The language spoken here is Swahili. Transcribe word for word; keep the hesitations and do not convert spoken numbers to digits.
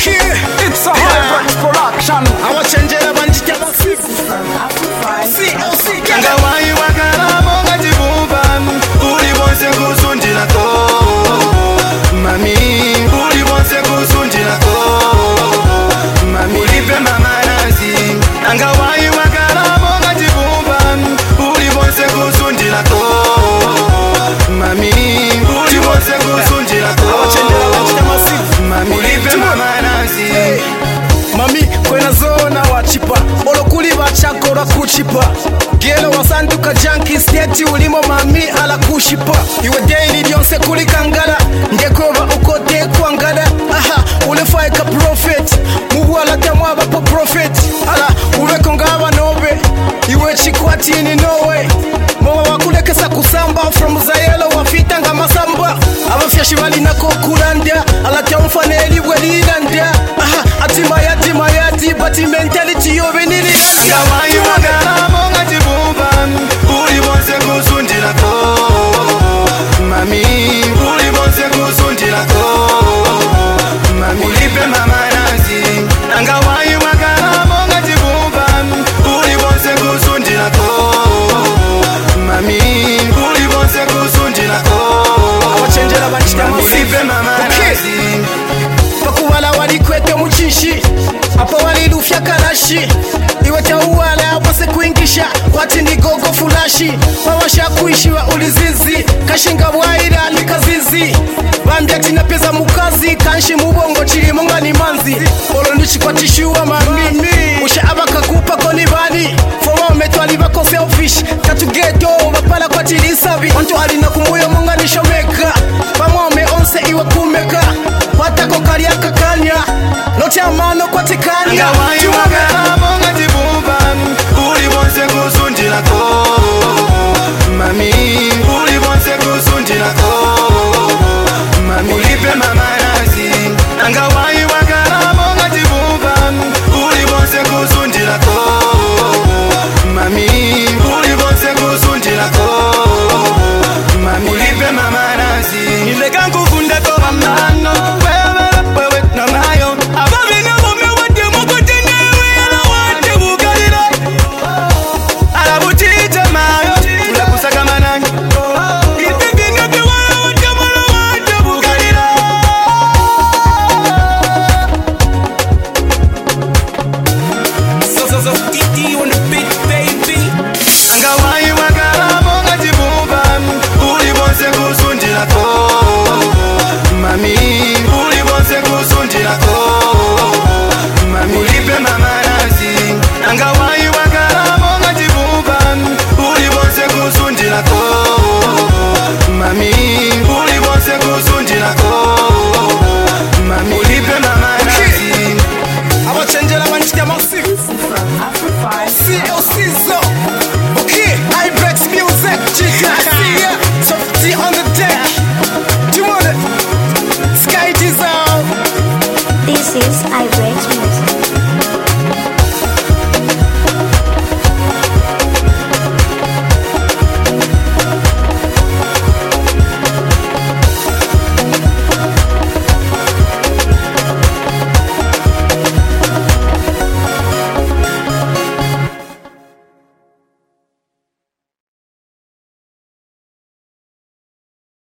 Okay, it's a high production. I want to change it up and just get C L C. Ngawai wakala monga jibumba uli bonse kusundila ko mami uli bonse kusundila ko mami ulipe mama nazi. Ngawai wakala monga jibumba uli bonse kusundila ko mami uli bonse kusundila ko mami ulipe mama nazi. Mami kwena zona wachipa olokuli bachakora kuchipa gelo wasanduka junkie state ulimo mami ala kushipa iwe daily lyonse kuli kangala ngekova ukote kwangala aha ulefai ka prophet mubwala tamwa bapo prophet ala uleko ngaba nobe iwe chikwati ni no way mwa wakulekesa kusamba from zayelo wafita nga masamba abafyashi bali nako kulanda ala tamfaneli bwelilanda aha atima yati mayati but mentality yo benili ngawai wakala monga jibumba uli bonse kusundila ko mami uli bonse kusundila ko mami ulipe mama nazi. Ngawai wakala monga jibumba uli bonse kusundila ko mami uli bonse kusundila ko abachenjera bachita ulipe mama nazi. Pakuwala walikwete muchishi apa walilufya kalashi iwe tauwala wase kuingisha wati ni gogo fulashi wawasha kuishiwa ulizizi kashinga bwaira likazizi bambia tina peza mukazi kanshi mubongo chiri munga ni manzi olo ndichikwatishiwa mami usha abaka kupa koni bani fowa umetwali bako selfish katugeto bapala kwa chiri sabi wantu alina kumuyo munga nishomeka pamome onse iwe kumeka watako kariaka kanya note amano kwa tekanya.